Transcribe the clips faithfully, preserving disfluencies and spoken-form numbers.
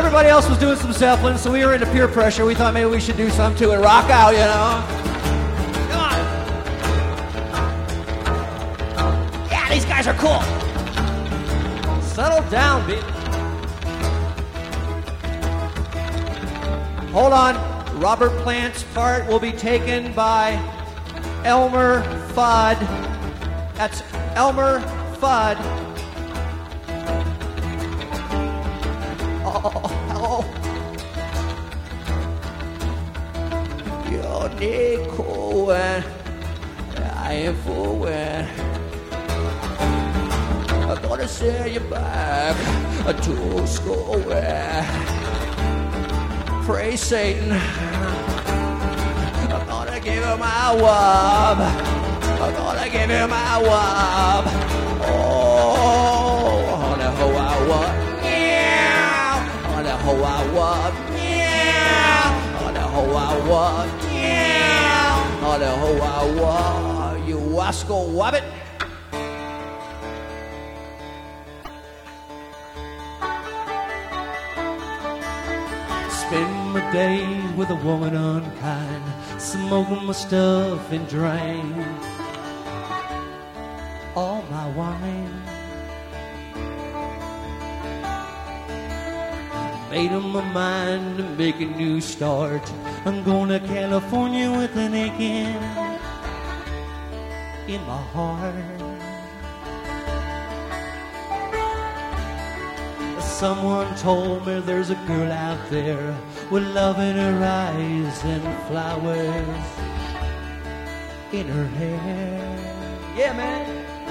everybody else was doing some Zeppelin, so we were into peer pressure. We thought maybe we should do some too and rock out, you know. Come on. Yeah, these guys are cool. Settle down, baby. Hold on. Robert Plant's part will be taken by Elmer Fudd. That's Elmer Fudd. Oh, oh. You're Nick Cohen. I am forward. I'm gonna send you back to school. Praise Satan. I'm gonna give him my wub. I'm gonna give him my wub. Oh, on the hoe I wub. Yeah. On the hoe I wub. Yeah. On the hoe I wub. Yeah. On the hoe I wub. You wasco wabbit. Spend my day with a woman unkind, smoking my stuff and drain all my wine. Made up my mind to make a new start. I'm going to California with an aching in my heart. Someone told me there's a girl out there with love in her eyes and flowers in her hair. Yeah, man.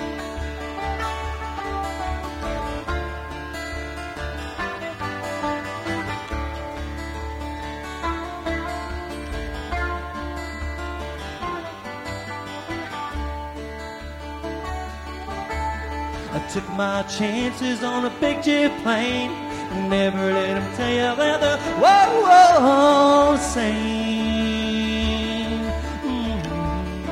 I took my chances on a big jet plane. Never let them tell you that the whoa, whoa, sing. Mm-hmm.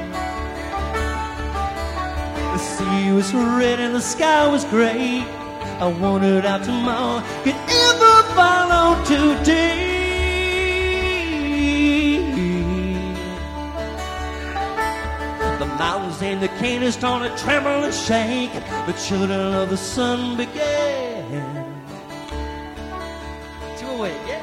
The sea was red and the sky was gray. I wandered out tomorrow, could ever follow today. The mountains and the canyons started to tremble and shake. The children of the sun began to awake. Yeah.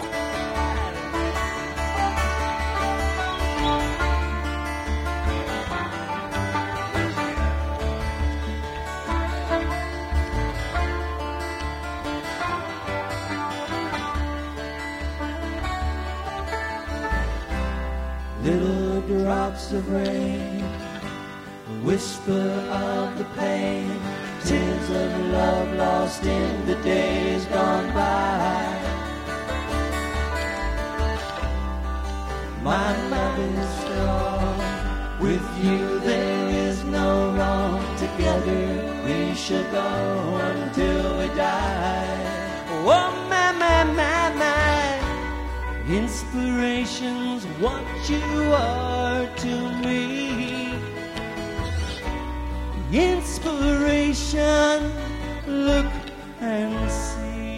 Little drops of rain, whisper of the pain, tears of love lost in the days gone by. My love is strong, with you there is no wrong. Together we shall go until we die. Oh my, my, my, my, inspiration's what you are to me. Inspiration, look and see.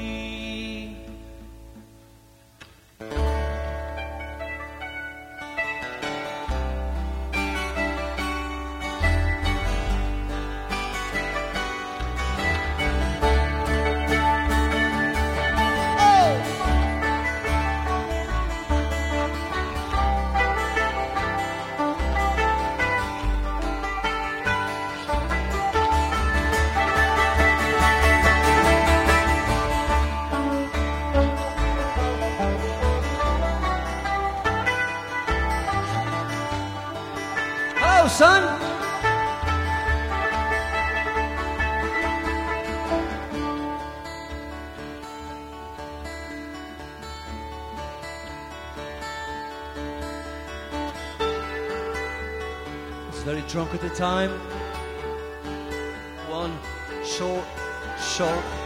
Son. I was very drunk at the time. One short, short